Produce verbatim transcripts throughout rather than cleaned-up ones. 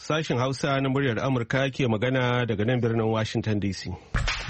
Sashen Hausa na muryar Amurka ke magana daga nan birnin Washington D C.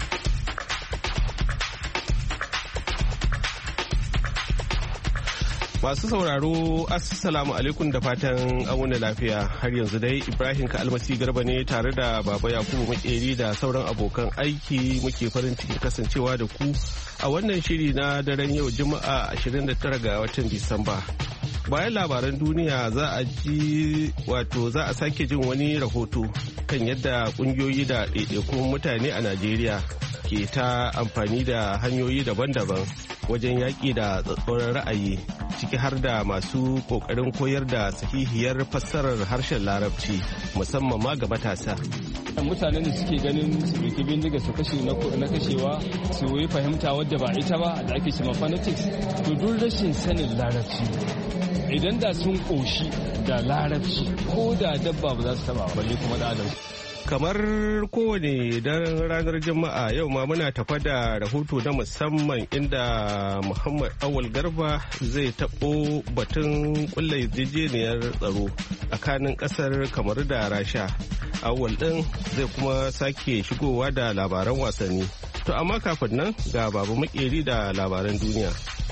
Masu sauraro, Assalamu alaikum da fatan wuni lafiya. Har yanzu dai Ibrahim Ka'almasi Garba ne tare da Baba Yakubu Makeri da sauran abokan aiki muke farin cikin kasancewa da ku a wannan shiri na daren yau Juma'a ashirin da tara ga watan Disamba. Bayan labaran duniya za a ji wato za a sake jin wani rahoto kan yadda kungiyoyi da ɗaiɗaikun mutane a Najeriya ke ta amfani da hanyoyi daban-daban wajen yaƙi da tsatsauran ra'ayi, ciki har da masu ƙoƙarin koyar da sahihiyar fassarar harshen larabci musamman ma ga matasa. Mutanen da suke ganin su ɗauki bindiga su kashe na kashewa su yi fahimta wadda ba ita ba da ake cewa fanatics, to duk rashin sanin larabci idan da sun ƙoshi da larabci ko da dabba ba za su taba balle kuma da adam. Kamar kowane daren ranar Juma'a yau ma muna tafa da rahoto na musamman inda Muhammad Awal Garba zai taɓo batun ƙulla yarjejeniyar tsaro tsakanin ƙasar kamar da Rasha. Awal ɗin zai kuma sake shigowa da labaran wasanni. To amma kafin nan ga Babu Makeri da labaran duniya.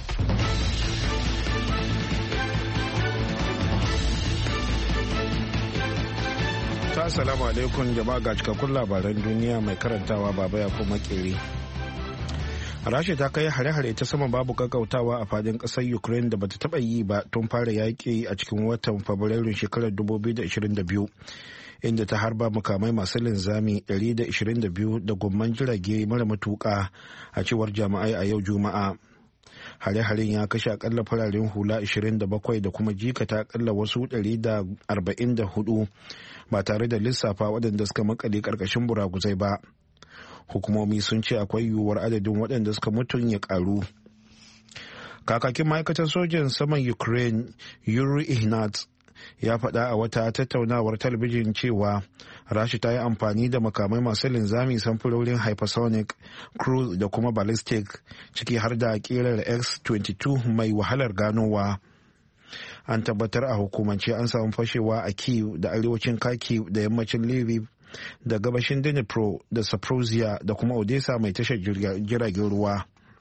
Assalamu alaikum jama'a ga cikakkun labaran duniya mai karantawa Baba ya kuma Makeri. Rasha ta kai hare-hare ta sama babu gaggautawa a fadin kasar Ukraine da bata taba yi ba tun fara yaƙi a cikin watan Fabrairun shekarar dubu biyu da ashirin da biyu, inda ta harba makamai masu linzami ɗari da ashirin da biyu da gomman jirage mara matuƙa a cewar jami'ai a yau Juma'a. Hare-haren ya kashe akalla fararen hula ashirin da bakwai da kuma jikata akalla wasu ɗari da arba'in da hudu ba tare da lissafa waɗanda suka makale ƙarƙashin buraguzai ba. Hukumomi sun ce akwai yiwuwar adadin waɗanda suka mutu ya ƙaru. Kakakin ma'aikatar sojan saman Ukraine Yuri Ihnat ya faɗa a wata tattaunawar talabijin cewa Rasha ta yi amfani da makamai masu linzami samfurorin hypersonic, cruise da kuma ballistic, ciki har da ƙirar X twenty-two mai wahalar ganowa. An tabbatar a hukumance an samu fashewa a Kyiv da arewacin Kharkiv da yammacin Lviv da gabashin Dnipro da Zaporizhia da kuma Odessa mai tashar jiragen ruwa.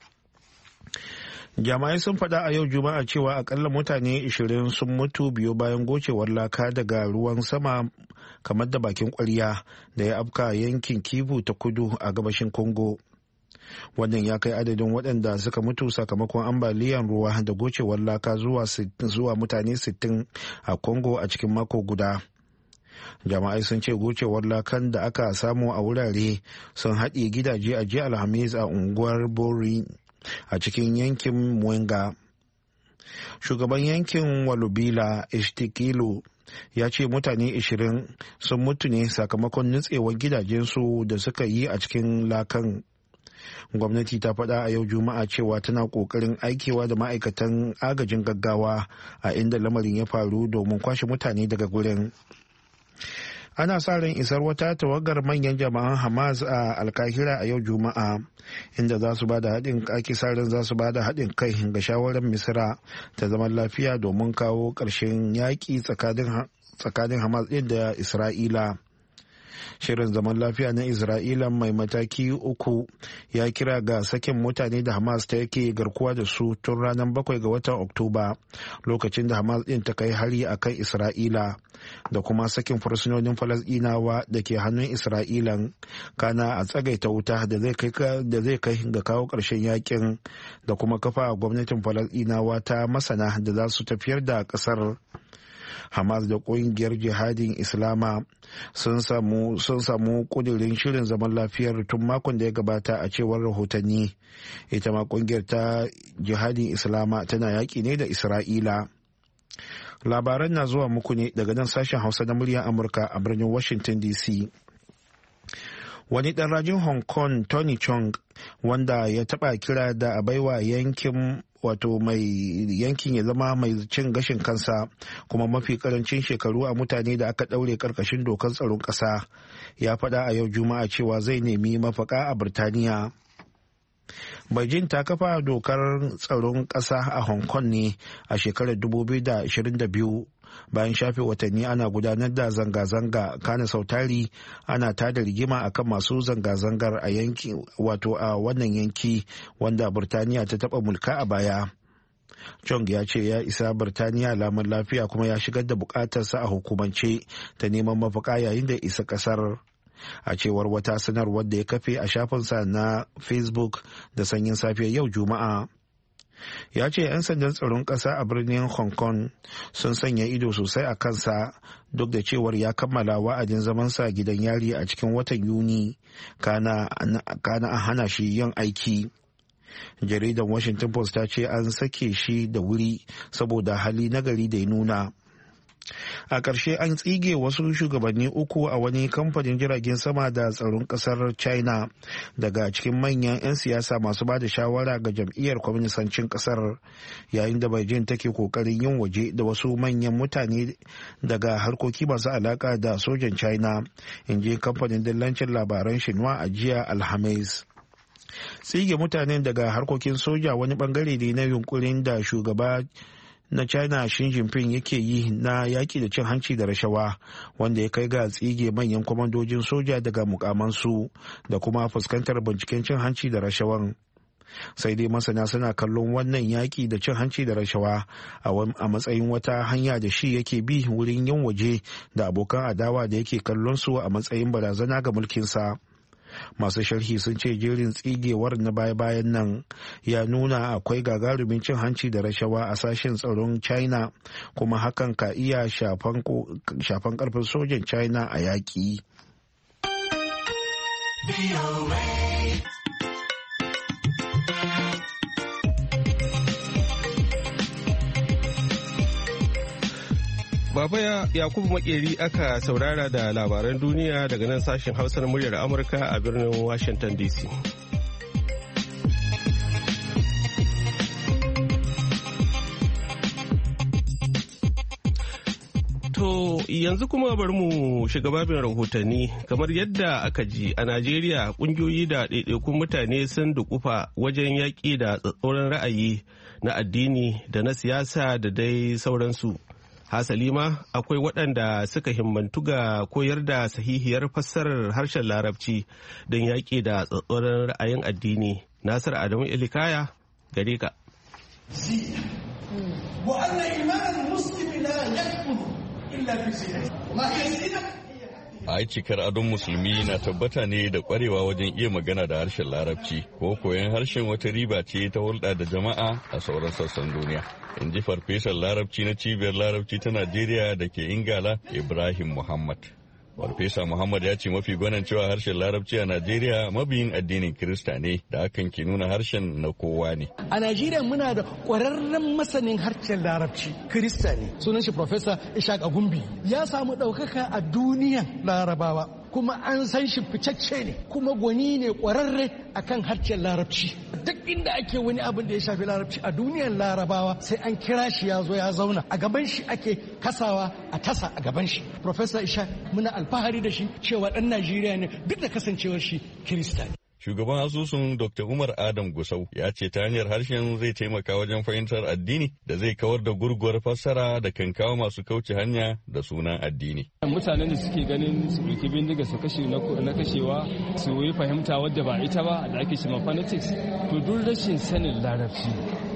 Jama'ai sun faɗa a yau Juma'a cewa akalla mutane ashirin sun mutu biyu bayan gocewar laka daga ruwan sama kamar da bakin ƙwarya da ya afka yankin Kivu ta kudu a gabashin Congo. Wannan ya kai adadin waɗanda suka mutu sakamakon ambaliyar ruwa da gocewar laka zuwa, zuwa mutane sittin a Congo a cikin mako guda. Jama'ai sun ce gocewar lakan da aka samu a wurare sun haɗe gidaje a jiya Alhamis a unguwar Bori a cikin yankin Mwenga. Shugaban yankin Walubila Ishtikilo ya ce mutane ashirin sun mutu ne sakamakon nutsewar gidajensu da suka yi a cikin lakan. Gwamnati ta faɗa a yau Juma'a cewa tana ƙoƙarin aikewa da ma'aikatan agajin gaggawa a inda lamarin ya faru domin kwashe mutane daga gurin. Ana sa ran isar wata tawagar manyan jama'an Hamas a Alkahira a yau Juma'a, inda za su bada haɗin ake sa ran za su bada haɗin kai ga shawarar Misira ta zaman lafiya domin kawo ƙarshen yaƙi tsakanin Hamas ɗin da Isra'ila. Shirin zaman lafiya na Isra'ila mai mataki uku ya kira ga sakin mutane da Hamas ta yake garkuwa da su tun ranar bakwai ga watan Oktoba, lokacin da Hamas ɗin ta kai hari a kan Isra'ila, da kuma sakin fursunonin Falasɗinawa da ke hannun Isra'ilan, kana a tsagaita wuta da zai kai ga kawo ƙarshen yakin, da kuma kafa gwamnatin Falasɗinawa ta masana da za su tafiyar da ƙasar. Hamas da ƙungiyar jihadin Islama sun samu sun samu kudirin shirin zaman lafiyar tun makon da ya gabata a cewar rahotanni. Ita ma ƙungiyar ta jihadin Islama tana yaƙi ne da Isra'ila. Labaran na zuwa muku ne daga nan sashen Hausa na muryar Amurka a birnin Washington D C. Wani ɗan rajin Hong Kong, Tony Chong, wanda ya taɓa kira da a baiwa yankin wato mai yankin ya zama mai cin gashin kansa kuma mafi karancin shekaru a mutane da aka ɗaure ƙarƙashin dokar tsaron ƙasa, ya faɗa a yau Juma'a cewa zai nemi mafaka a Birtaniya. Beijing ta kafa dokar tsaron ƙasa a Hong Kong ne a shekarar dubu biyu da ashirin da biyu bayan shafe watanni ana gudanar da zanga-zanga kana sautari ana tada rigima akan masu zanga-zangar a yanki wato a wannan yanki wanda Burtaniya ta taba mulka a baya. Chong ya ce ya isa Birtaniya lamun lafiya kuma ya shigar da bukatarsa a hukumance ta neman mafaka yayin da isa kasar. A cewar wata sanarwar da ya kafe a shafinsa na Facebook da sanyin safiyar yau Juma'a. Ya ce 'yan sandan tsaron ƙasa a birnin Hong Kong sun sanya ido sosai a kansa duk da cewar ya kammala wa'adin zamansa gidan yari a cikin watan Yuni kana a hana shi yin aiki. Jaridar Washington Post ta ce an sake shi da wuri saboda hali nagari da ya nuna. A ƙarshe an tsige wasu shugabanni uku a wani kamfanin jiragen sama da tsaron ƙasar China daga cikin manyan 'yan siyasa masu ba da shawara ga jam'iyyar kwaminisancin ƙasar, yayin da Beijing take ƙoƙarin yin waje da wasu manyan mutane daga harkoki masu alaƙa da sojan China, in ji kamfanin dillancin labaran Xinhua a jiya Alhamis. Tsige mutanen daga harkokin soja wani bangare ne na yunkurin da shugaba na China Xi Jinping yake yi na yaƙi da cin hanci da rashawa, wanda ya kai ga tsige manyan kwamandojin soja daga mukamansu da kuma fuskantar binciken cin hanci da rashawan. Sai dai masana suna kallon wannan yaƙi da cin hanci da rashawa a matsayin wata hanya da shi yake bi wurin yin waje da abokan adawa da yake kallon su a matsayin barazana ga mulkinsa. Masu sharhi sun ce jerin tsigewar na baya-bayan nan ya nuna akwai gagarumin cin hanci da rashawa a sashen tsaron China, kuma hakan ka iya shafan karfin sojan China a yaƙi. Baba Yakubu Makeri aka saurara da labaran duniya daga nan sashen Hausa na muryar Amurka a birnin Washington D C. To yanzu kuma bari mu shiga babin rahotanni. Kamar yadda aka ji a Najeriya, kungiyoyi da ɗaiɗaikun mutane sun dukufa wajen yaƙi da tsatsauran ra'ayi na addini da na siyasa da dai sauransu. Hasali ma akwai waɗanda suka himmantu ga koyar da sahihiyar fassarar harshen Larabci don yaƙi da tsatsauran ra'ayin addini. Nasir Adamu Ilikaya gare ka. Ai cikar adon musulmi na tabbata ne da kwarewa wajen iya magana da harshen Larabci, ko koyon harshen wata riba ce ta hulɗa da jama'a a sauran sassan duniya. In ji farfesan Larabci na cibiyar Larabci ta Najeriya da ke Ingala, Ibrahim Muhammad. Farfesa Muhammad ya ce mafi gwanan cewa harshen Larabci a Najeriya mabiyin addinin Kirista ne, da hakan ke nuna harshen na kowa ne. A Najeriya muna da ƙwararren masanin harshen Larabci, Kirista ne, sunan shi Profesa Ishaq Agumbi. Ya samu ɗaukaka a duniyan Larabawa, kuma an san shi ficacce ne, kuma gwani ne ƙwararre akan harshen Larabci. Duk inda ake wani abin da ya shafi Larabci a duniyar Larabawa sai an kira shi ya zo ya zauna a gaban shi, ake kasawa a tasa a gaban shi. Profesa Ishaq muna alfahari da shi cewa ɗan Najeriya ne duk da kasancewar shi Kirista ne. Shugaban asusun Dokta Umar Adam Gusau ya ce ta hanyar harshen zai taimaka wajen fahimtar addini da zai kawar da gurguwar fassara da kan kawo masu kauce hanya da sunan addini. Mutanen da suke ganin su ɗauki bindiga su kashe na kashewa su yi fahimta wadda ba ita ba da ake cewa fanatics, to duk rashin sanin Larabci.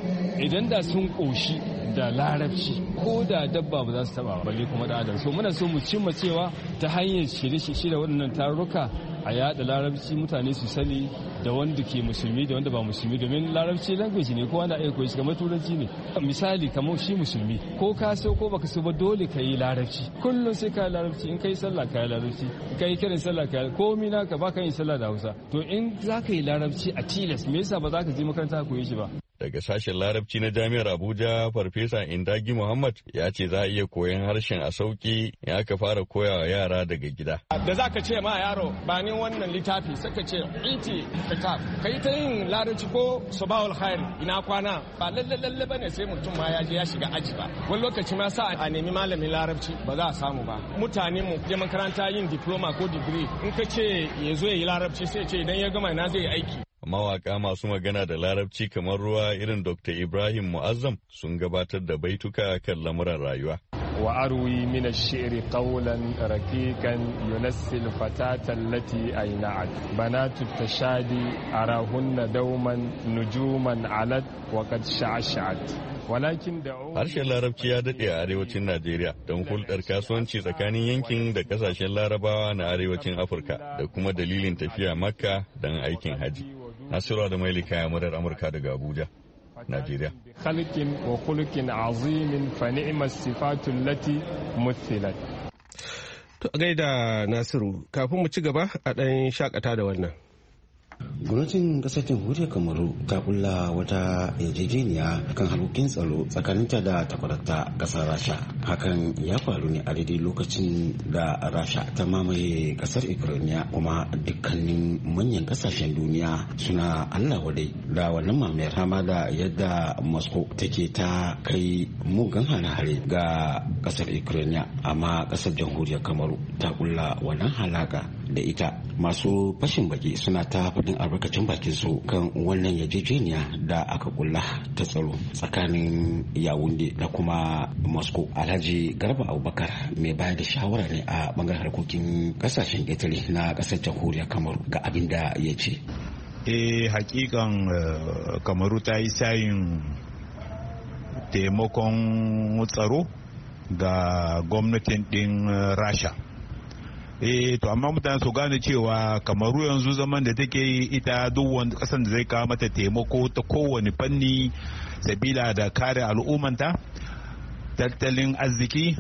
Idan da sun ƙoshi da Larabci ko da dabba ba za su taba balle kuma da adam. So muna so mu cimma cewa ta hanyar shirye-shirye waɗannan tarurruka a yada Larabci mutane su sani, da wanda ke musulmi da wanda ba musulmi, domin Larabci language ne kowa na iya koyi shi kamar Turanci ne. Misali kamar shi musulmi ko ka so ko baka so ba dole ka yi Larabci, kullum sai ka yi Larabci. In kai sallah ka yi Larabci, in kai kiran sallah ka yi, komai naka ba ka yin sallah da Hausa. To in za ka yi Larabci a tilas, me yasa ba za ka je makaranta ka koyi shi ba? Daga sashen Larabci na Jami'ar Abuja, Farfesa Indagi Muhammad ya ce za a iya koyon harshen a sauki in aka fara koyawa yara daga gida. Da za ka ce ma yaro ba ni wannan littafi, sai ka ce iti kitab, kai ta yin Larabci ko sabahul khair ina kwana, ba lalle lalle bane sai mutum ma ya je ya shiga aji ba. Wani lokaci ma sa a nemi malamin Larabci ba za a samu ba. Mutane mu je makaranta yin diploma ko degree, in ka ce ya zo ya yi Larabci sai ce idan ya gama na zai aiki. Mawaka masu magana da Larabci kamar ruwa irin Dokta Ibrahim Mu'azzam sun gabatar da baituka kan lamuran rayuwa. wa arwi min ash-shi'ri qawlan raqiqan yunassil fatata allati ayna'at banatu tashadi arahunna dawman nujuman alat wa qad sha'ashat. Harshen Larabci ya daɗe a arewacin Najeriya don hulɗar kasuwanci tsakanin yankin da ƙasashen Larabawa na arewacin Afirka da kuma dalilin tafiya Makka don aikin haji. Nasiru da Mailika ya murar Amurka daga Abuja, Najeriya. Khalqin wa khuluqin azimin fa ni'mas sifatu allati muthilat. To gaida Nasiru, kafin mu ci gaba a ɗan shakata da wannan. Gwamnatin kasar jamhuriyar Kamaru ta kulla wata yarjejeniya kan harkokin tsaro tsakaninta da takwarata kasar Rasha. Hakan ya faru ne a daidai lokacin da Rasha ta mamaye kasar Ukraine, kuma dukkanin manyan kasashen duniya suna Allah wadai da wannan mamayar, hama da yadda Moscow take ta kai mugan hare-hare ga kasar Ukraine. Amma kasar jamhuriyar Kamaru ta kulla wannan halaka da ita. Masu fashin baki suna ta faɗin albarkacin bakin su kan wannan yarjejeniya da aka kulla ta tsaro tsakanin Yawunde da kuma Moscow. Alhaji Garba Abubakar mai bayar da shawara ne a bangaren harkokin kasashen ƙetare na ƙasar jamhuriyar Kamaru ga abin da ya ce. Eh hakikan Kamaru ta yi sayin taimakon tsaro ga gwamnatin ɗin Rasha. eh to amma mutane su gane cewa Kamaru yanzu zaman da take yi ita duk wani kasan da zai kawo mata taimako ta kowane fanni sabila da kare al'ummanta, tattalin arziki,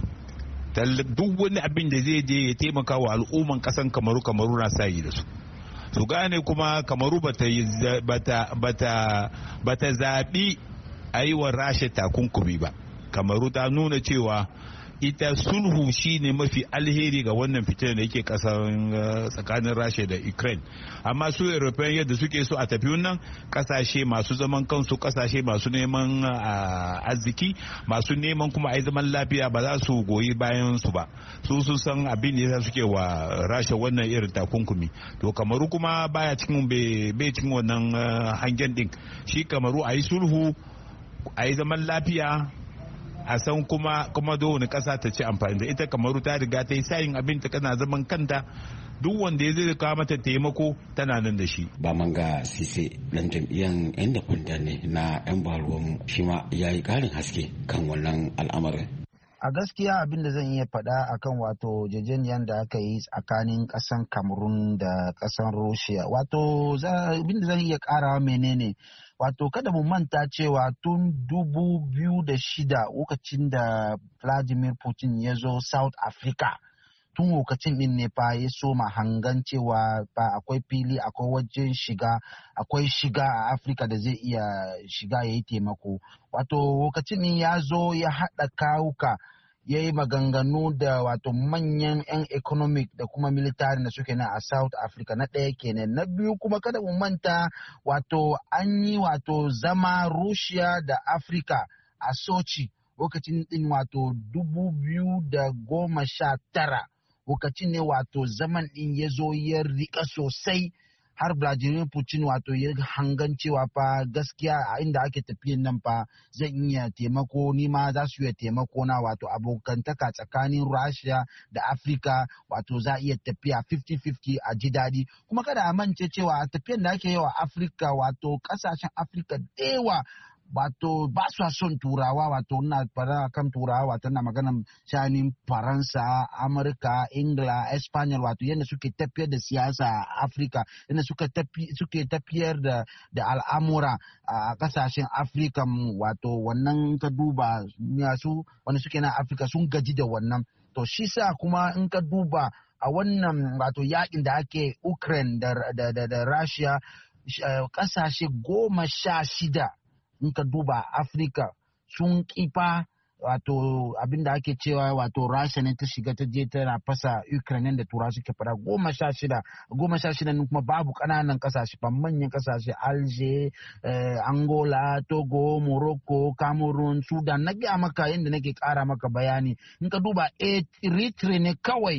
duk wani abin da zai je ya taimaka wa al'umman kasan Kamaru Kamaru na sayi da su. Su gane kuma Kamaru bata bata bata bata zabi aiwa Rasha takunkumi ba. Kamaru ta nuna cewa ita sulhu shine mafi alheri ga wannan fitar da yake kasan tsakanin Rasha da Ukraine. Amma su European yadda suke so a tafi wannan kasashe masu zaman kansu, kasashe masu neman arziki, masu neman kuma ai zaman lafiya ba za su goyi bayan su ba. Su sun san abin da suke wa Rasha wannan irin takunkumi. To Kamaru kuma baya cikin bai cikin wannan hangen din. Shi Kamaru ayi sulhu, ayi zaman lafiya, a san kuma kuma da wani kasa ta ci amfani da ita. Kamaru ta riga ta yi sayin abin ta kana zaman kanta, duk wanda ya zai kawo mata taimako tana nan da shi. Ba manga Sise dan jam'iyyar yan da kunda ne na yan baruwan, shi ma ya yi karin haske kan wannan al'amarin. A gaskiya abin da zan iya faɗa akan wato jejeniyar da aka yi tsakanin ƙasan Cameroon da ƙasan Russia, wato abin da zan iya ƙarawa menene, wato kada mu manta cewa tun dubu biyu da shida lokacin da Vladimir Putin ya zo South Africa, tun lokacin din ne fa ya soma hangan cewa fa akwai fili, akwai wajen shiga, akwai shiga a Africa da zai iya shiga ya yi taimako. Wato lokacin din ya zo ya haɗa kawuka, ya yi maganganu da wato manyan 'yan economic da kuma military da suke na a South Africa. Na ɗaya kenan. Na biyu kuma kada mu manta wato an yi wato zama Russia da Africa a Sochi lokacin din wato dubu biyu da goma sha tara. Lokacin ne wato zaman din ya zo ya rika sosai, har Vladimir Putin wato ya hangan cewa fa gaskiya a inda ake tafiyan nan fa zan iya taimako, ni ma za su iya taimako na, wato abokantaka tsakanin Russia da Africa wato za iya tafiya fifty fifty a ji daɗi. Kuma kada a mance cewa tafiyan da ake yi wa Africa, wato kasashen Africa da yawa wato ba su son turawa, wato ina fara kan turawa, wato na maganan shanin Faransa, Amurka, Ingila, Espanyol, wato yadda suke tafiyar da siyasa a Afrika, yadda suke tafiyar da da al'amura a kasashen Afrika. Wato wannan ka duba su wanda suke na Afrika sun gaji da wannan. To shi sa kuma in ka duba a wannan wato yakin da ake Ukraine da da da, da Russia, kasashe goma sha shida in ka duba Afrika sun kifa wato abinda ake cewa wato Rasha ne ta shiga ta je tana fasa Ukraine da tura suke fara goma sha shida goma sha shida kuma babu kananan kasashe ba, manyan kasashe Alger, eh, Angola, Togo, Morocco, Cameroon, Sudan. Na gaya maka yadda nake kara maka bayani, in ka duba Eritrea ne kawai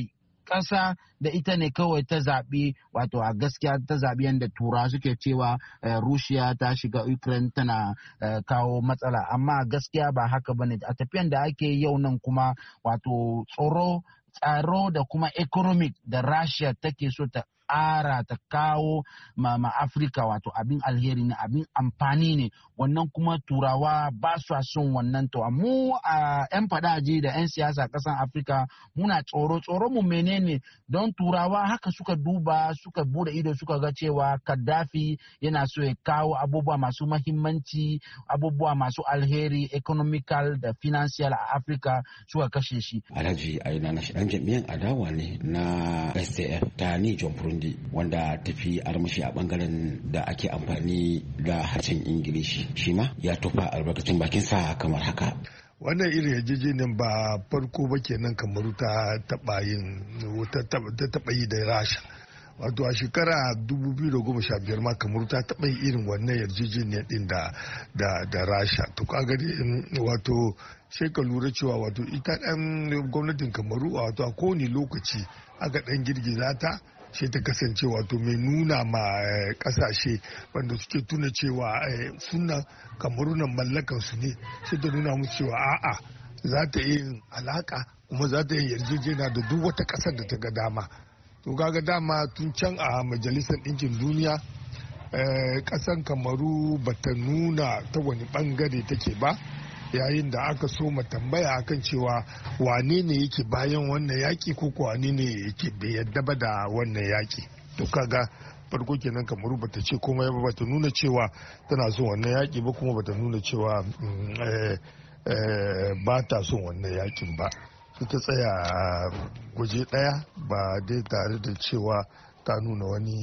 ƙasa da ita ne kawai ta zaɓi wato a gaskiya ta zaɓi yadda tura suke cewa Russia ta shiga Ukraine tana kawo matsala, amma gaskiya ba haka bane. A tafiyan da ake yau nan kuma wato tsoro tsaro da kuma economic da Russia take so ta ƙara ta kawo ma, ma Afirka wato abin alheri ne, abin amfani ne, wannan kuma turawa ba su son wannan. To mu a yan fadaji da yan siyasa ƙasan Afirka muna tsoro tsoro mu menene, don turawa haka suka duba suka bude ido suka ga cewa Gaddafi yana so ya kawo abubuwa masu mahimmanci, abubuwa masu alheri economical da financial a Afirka, suka kashe shi. Alhaji Aina na shi dan jami'an adawa ne na S D F ta ni John Burundi wanda tafi armashi a bangaren da ake amfani da harshen Ingilishi, shi ma ya tofa albarkacin bakin sa kamar haka. Wannan irin yarjejeniyar ba farko ba kenan Kamaru ta taba yin ta taba yi da Rasha. Wato a shekara dubu biyu da goma sha biyar ma Kamaru ta taba yin irin wannan yarjejeniyar din da da da Rasha. To kaga wato sai ka lura cewa wato ita dan gwamnatin Kamaru wato a kowane lokaci aka dan girgiza ta sai ta kasance wato mai nuna ma kasashe wanda suke tuna cewa suna Kamarunan mallakan su ne, sai ta nuna musu cewa a'a za ta yi alaka kuma za ta yi yarjejena da duk wata kasar da ta ga dama. To kaga dama tun can a majalisar ɗinkin duniya kasan Kamaru bata nuna ta wani bangare take ba, yayin da aka so ma tambaya akan cewa wane ne yake bayan wannan yaki ko wane ne yake bai yadda ba da wannan yaki. To kaga farko kenan Kamaru bata ce komai ba, bata nuna cewa tana son wannan yaki ba, kuma bata nuna cewa ba ta son wannan yakin ba. Ta tsaya a gwaje daya ba dai tare da cewa ta nuna wani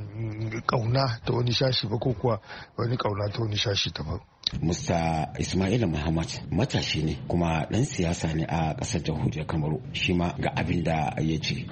kauna ta wani shashi ba ko kuwa wani kauna ta wani shashi ta ba. Musta Ismaila Muhammad matashi ne kuma ɗan siyasa ne a ƙasar jamhuriyar Kamaru, shi ma ga abin da ya ce.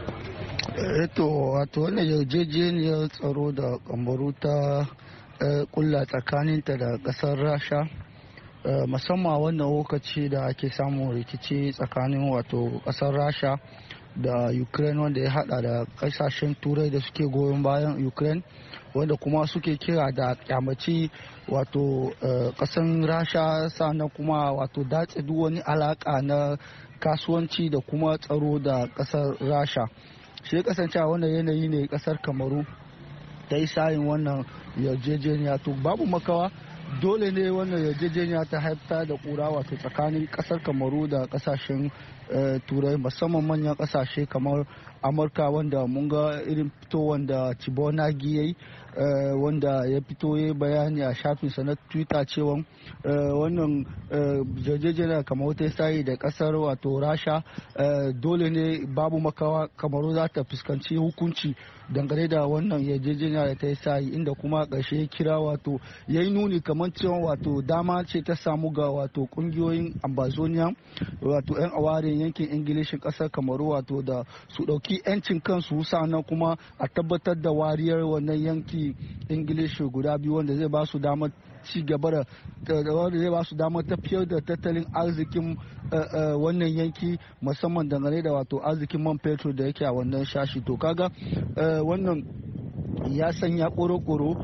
Eto wato wannan yarjejeniyar tsaro da Kamaru ta kulla tsakaninta da ƙasar Rasha, musamman wannan lokaci da ake samun rikici tsakanin wato ƙasar Rasha da Ukraine, wanda ya hada da ƙasashen turai da suke goyon bayan Ukraine, wanda kuma suke kira da kyamaci wato kasan Rasha, sannan kuma wato datse duk wani alaka na kasuwanci da kuma tsaro da kasar Rasha. Shi kasance a wannan yanayi ne kasar Kamaru ta yi sayin wannan yarjejeniya. To babu makawa dole ne wannan yarjejeniya ta haifta da kura wato tsakanin kasar Kamaru da kasashen turai, musamman manyan kasashe kamar Amurka, wanda mun ga irin fito wanda Chibonagi ya yi, wanda ya fito ya bayani a shafinsa na Twitter cewa wannan yarjejeniya kamar wata sayi da kasar wato Rasha dole ne babu makawa Kamaru za ta fuskanci hukunci dangane da wannan yarjejeniya da ta yi sayi, inda kuma ƙarshe ya kira wato ya yi nuni kamar cewa wato dama ce ta samu ga wato kungiyoyin Ambazonia wato 'yan awarin yankin Ingilishin ƙasar Kamaru wato da su ɗauki 'yancin kansu, sannan kuma a tabbatar da wariyar wannan yanki Ingilishi guda biyu, wanda zai ba su damar ci gaba da wanda zai ba su damar tafiyar da tattalin arzikin wannan yanki, musamman dangane da wato arzikin man fetur da yake a wannan shashi. To kaga wannan ya sanya koro-koro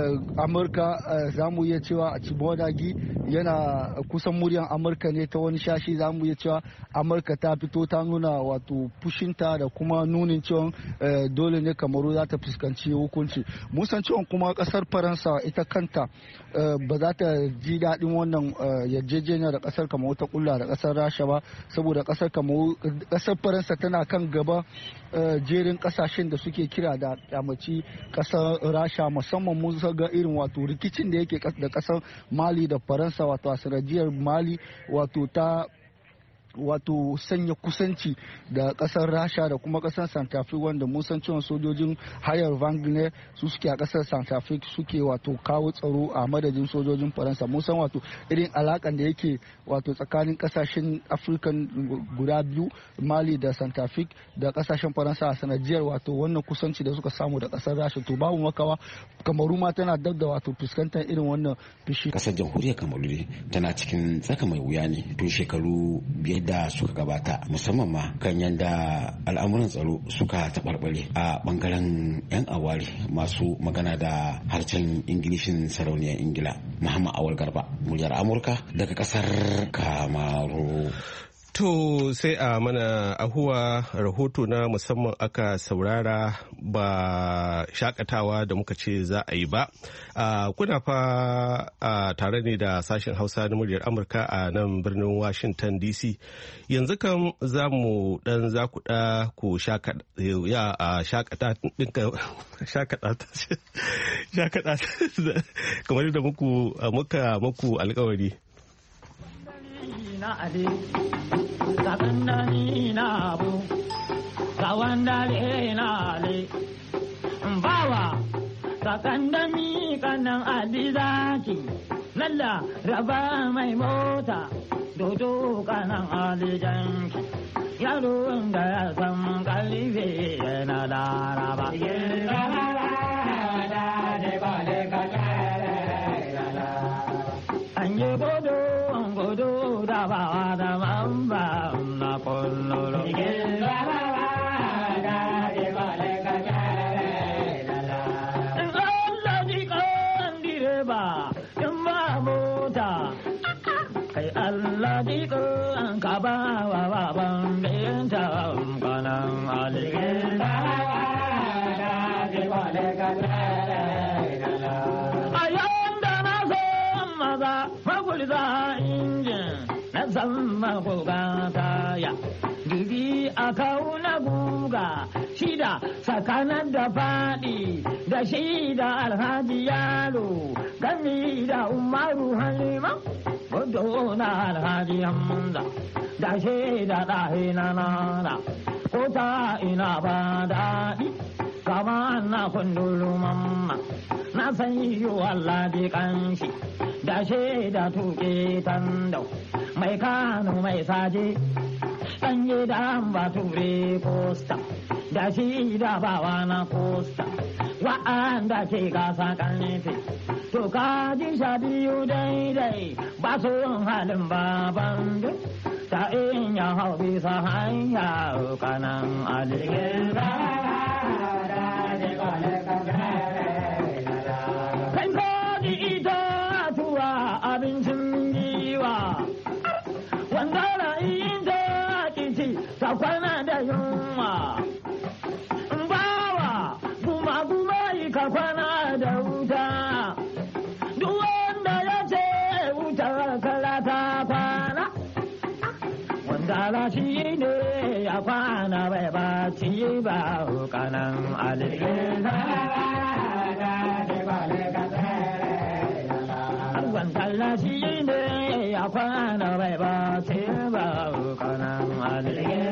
Amurka za mu iya cewa a Chibonagi yana kusan muryan Amurka ne ta wani shashi, za mu iya cewa Amurka ta fito ta nuna wato fushinta da kuma nunin cewa dole ne Kamaru za ta fuskanci hukunci. Mun san cewa kuma kasar Faransa ita kanta ba za ta ji daɗin wannan yarjejeniya da kasar Kamaru ta kulla da kasar Rasha ba, saboda kasar Kamaru kasar Faransa tana kan gaba jerin kasashen da suke kira da kyamaci kasar Rasha, musamman mun ga irin wato rikicin da yake da kasar Mali da Faransa, wato a sanadiyar Mali wato ta wato sanya kusanci da kasar Rasha da kuma kasar Santa Fe, wanda mun san cewa sojojin hayar Wagner su suke a kasar Santa Fe suke wato kawo tsaro a madadin sojojin Faransa. Mun san wato irin alakan da yake wato tsakanin kasashen African guda biyu, Mali da Santa Fe, da kasashen Faransa a sanadiyar wato wannan kusanci da suka samu da kasar Rasha. To babu makawa Kamaru ma tana dab da wato fuskantar irin wannan fishi. Kasar jamhuriyar Kamaru tana cikin tsaka mai wuya ne tun shekaru biyar da suka gabata, musamman ma kan yadda al'amuran tsaro suka taɓarɓare a ɓangaren 'yan awari masu magana da harshen Ingilishin sarauniyar Ingila. Muhammad Awal Garba, muryar Amurka daga ƙasar Kamaru. To sai a mana ahuwa rahoto na musamman aka saurara ba shakatawa da muka ce za a yi ba. Kuna fa tare ne da sashen Hausa na muryar Amurka a nan birnin Washington D C. Yanzu kan za mu dan za ku da ku shakata ɗinka shakata kamar da muka muku alkawari. Sakandani na abu, kawandale na le, bawa, sakandani kanan adizaki, lalla raba mai mota, dodo kanan alijanki, yaro da ya san kalife yana laraba. An yi godo, an godo da bawa da mamba. Pololo. Allah ji kan direba in ba mota, kai Allah ji kan ka ba wa baban binta kanan aligin. A yanda na san maza magulza injin na san magulgata ya. Dubi a kauna guga shida tsakanin da faɗi da shida alhaji yaro gami da umaru halima gudu na alhaji hamza da shida ɗahe na nana ko ta ina ba daɗi kama na kundulu mamma na san yi wallahi kanshi da shida tuƙe tandau mai kano mai saje ɗan gidan bature posta da shi da bawa na posta wa'anda ke gasa ƙarfe to ka ji sha biyu daidai ba su halin baban duk ta in ya hau bisa hanya kanan aligin kai ko ji ita tuwa abincin giwa wanda ra'ayin ta kwana da yunwa bawa guma guma yi ka kwana da wuta duk wanda ya ce wuta kala ta kwana wanda rashi ne ya kwana bai ba ci ba kanan aligin wanda rashi ne ya kwana bai ba ci ba kanan aligin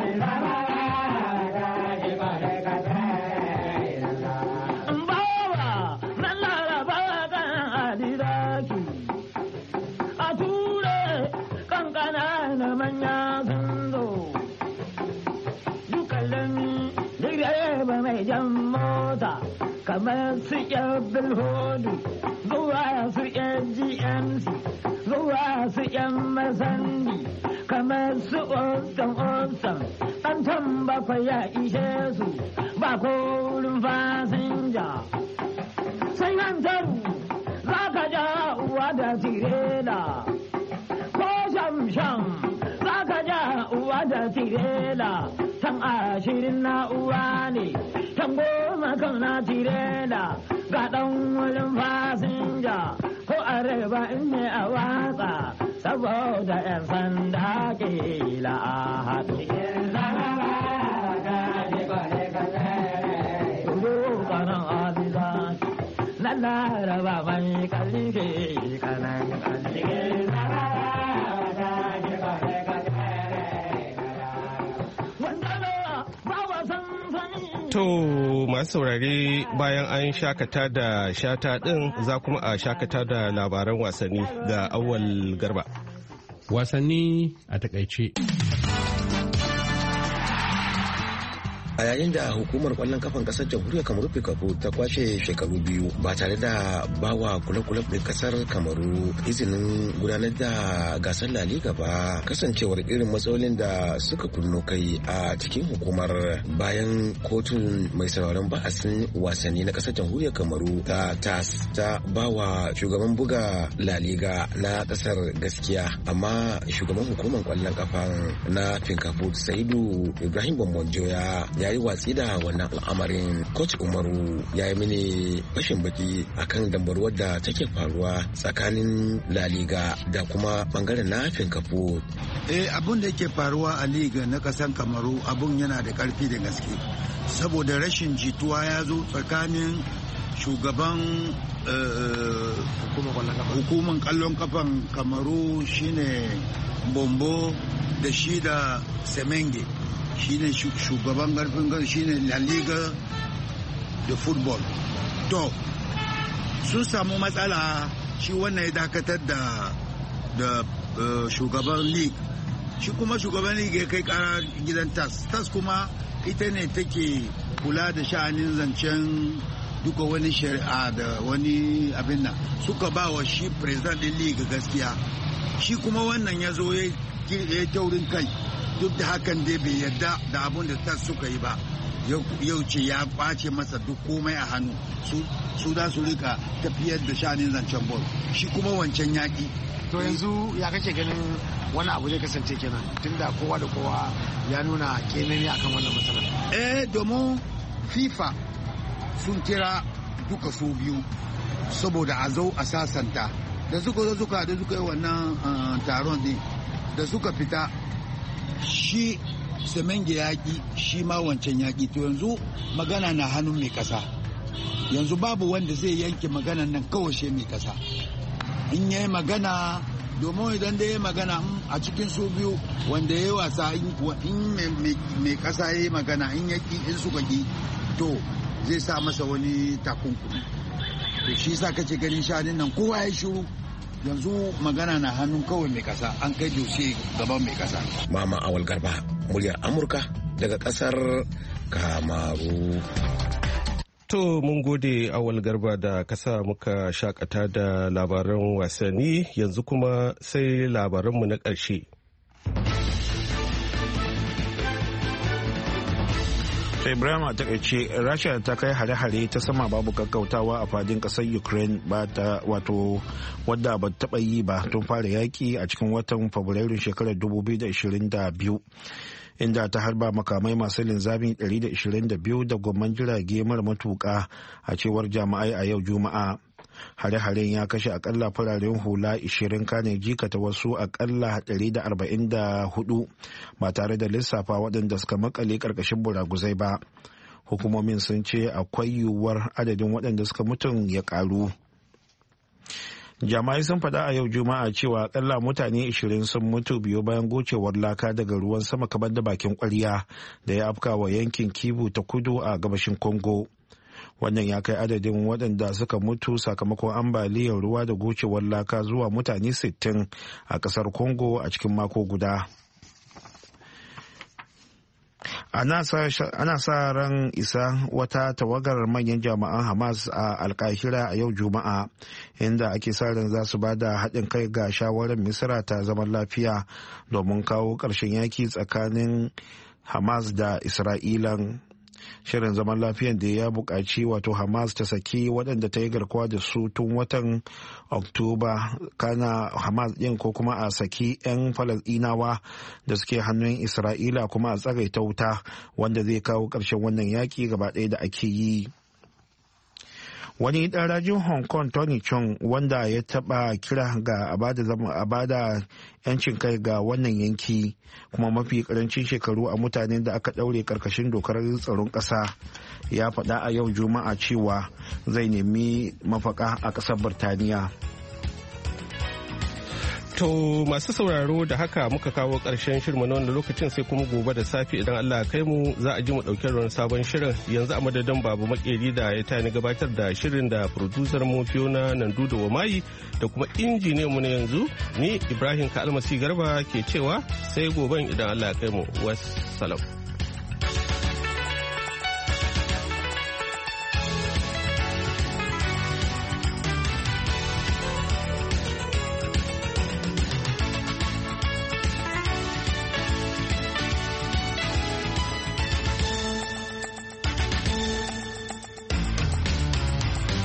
kamar su yan bilhodu zuwa su yan G M C zuwa su yan masandi kamar su ostan ostan ɗan tambakwa ya ishe su ba kolin fasinja sai hantaru za ka ja uwa da tirela ko shamsham za ka ja uwa da tirela tan ashirin na uwa ne tan goma kan na tirela ga ɗan wurin fasinja ko arewa in ne a watsa saboda 'yan sanda kila a haɗu. Na laraba mai kalike kanan kalike. To masu saurare bayan an shakata da shata ɗin za kuma a shakata da labaran wasanni ga Awwal Garba. Wasanni a takaice. a yayin da hukumar kwallon kafan kasar jamhuriyar kamaru fikafu ta kwashe shekaru biyu ba tare da bawa kula-kula ɗin kasar kamaru izinin gudanar da gasar la liga ba kasancewar irin matsalolin da suka kunno kai a cikin hukumar bayan kotun mai sauraron ba'asin wasanni na kasar jamhuriyar kamaru ta tas ta bawa shugaban buga la liga na kasar gaskiya, amma shugaban hukumar kwallon kafan na fikafu saidu ibrahim bambonjoya ya yi watsi da wannan al'amarin. Coach Umaru ya yi mini fashin baki akan dambarwar da take faruwa tsakanin La Liga da kuma bangaren na Fenkafo. Eh, abun da yake faruwa a Liga na kasan Kamaru abun yana da karfi da gaske, saboda rashin jituwa ya zo tsakanin shugaban hukumar kallon kafan Kamaru shine Bombo da shi da Semenge shine shugaban karfin gan shine La Liga da football. To sun samu matsala, shi wannan ya dakatar da da shugaban league, shi kuma shugaban league ya kai kara gidan tas tas kuma ita ne take kula da sha'anin zancen duka wani shari'a da wani abin nan, suka ba wa shi president din league gaskiya, shi kuma wannan ya zo ya taurin kai, duk da hakan dai bai yarda da abun da tas suka yi ba, yau ce ya kwace masa duk komai a hannu, su da su rika tafiyar da shanin zancen bol, shi kuma wancan yaƙi. To yanzu ya kake ganin wani abu zai kasance kenan tunda kowa da kowa ya nuna kenene akan wannan matsalar? Eh, domin FIFA sun kira duka su biyu saboda a zo a sasanta, da suka zo suka da suka yi wannan taron din, da suka fita shi Semenge yaƙi shi ma wancan yaƙi. To yanzu magana na hannun mai ƙasa, yanzu babu wanda zai yanke maganan nan kawai shi mai ƙasa in ya yi magana, domin idan da ya yi magana a cikin su biyu wanda ya yi wasa in mai ƙasa ya yi magana in ya ƙi in suka ƙi to zai sa masa wani takunkumi. To shi sa kace ganin shanin nan kowa ya shiru, yanzu magana na hannun kawai mai kasa, an kai doshe gaban mai kasa. Mama Awal Garba, muryar Amurka daga kasar Kamaru. To mun gode Awal Garba da kasa muka shakata da labaran wasanni, yanzu kuma sai labaranmu na ƙarshe. Ibrahim a takaice Rasha ta kai hare-hare ta sama babu gaggautawa a fadin kasar Ukraine ba ta wato wadda ba taba yi ba tun fara yaki a cikin watan Fabrairun shekarar dubu biyu da ashirin da biyu, inda ta harba makamai masu linzamin ɗari da ashirin da biyu da gwamman jirage mara matuka a cewar jami'ai a yau Juma'a. Hare-haren ya kashe akalla fararen hula ashirin kane jikata wasu akalla ɗari da arba'in da hudu ba tare da lissafa waɗanda suka makale ƙarƙashin buraguzai ba. Hukumomin sun ce akwai yiwuwar adadin waɗanda suka mutum ya ƙaru. Jama'ai sun faɗa a yau Juma'a cewa akalla mutane ashirin sun mutu biyu bayan gocewar laka daga ruwan sama kamar da bakin ƙwarya da ya afka wa yankin Kivu ta kudu a gabashin Congo. Wannan ya kai adadin waɗanda suka mutu sakamakon ambaliyar ruwa da gocewar laka zuwa mutane sittin a ƙasar Congo a cikin mako guda. Ana sa ran isa wata tawagar manyan jami'an Hamas a Alkahira a yau Juma'a, inda ake sa ran za su ba da haɗin kai ga shawarar Misra ta zaman lafiya domin kawo ƙarshen yaki tsakanin Hamas da Isra'ilan. Shirin zaman lafiyan da ya buƙaci wato Hamas ta saki waɗanda ta yi garkuwa da su tun watan Oktoba, kana Hamas ɗin ko kuma a saki 'yan Falasɗinawa da suke hannun Isra'ila kuma a tsagaita wuta wanda zai kawo ƙarshen wannan yaƙi gaba ɗaya da ake yi. Wani ɗan rajin Hong Kong Tony Chung wanda ya taɓa kira ga a bada yancin kai ga wannan yanki kuma mafi ƙarancin shekaru a mutanen da aka ɗaure ƙarƙashin dokar tsaron ƙasa ya faɗa a yau Juma'a cewa zai nemi mafaka a ƙasar Birtaniya. To masu sauraro da haka muka kawo ƙarshen shirin na wannan lokacin, sai kuma gobe da safe idan Allah kai mu za a ji mu ɗauke da wani sabon shirin. Yanzu a madadin Babu Makeri da ya tani gabatar da shirin da producer mu Fiona Nandudo Wamayi da kuma injiniyan mu na yanzu ni Ibrahim Ka Almasi Garba ke cewa sai goben idan Allah kai mu. Wassalam.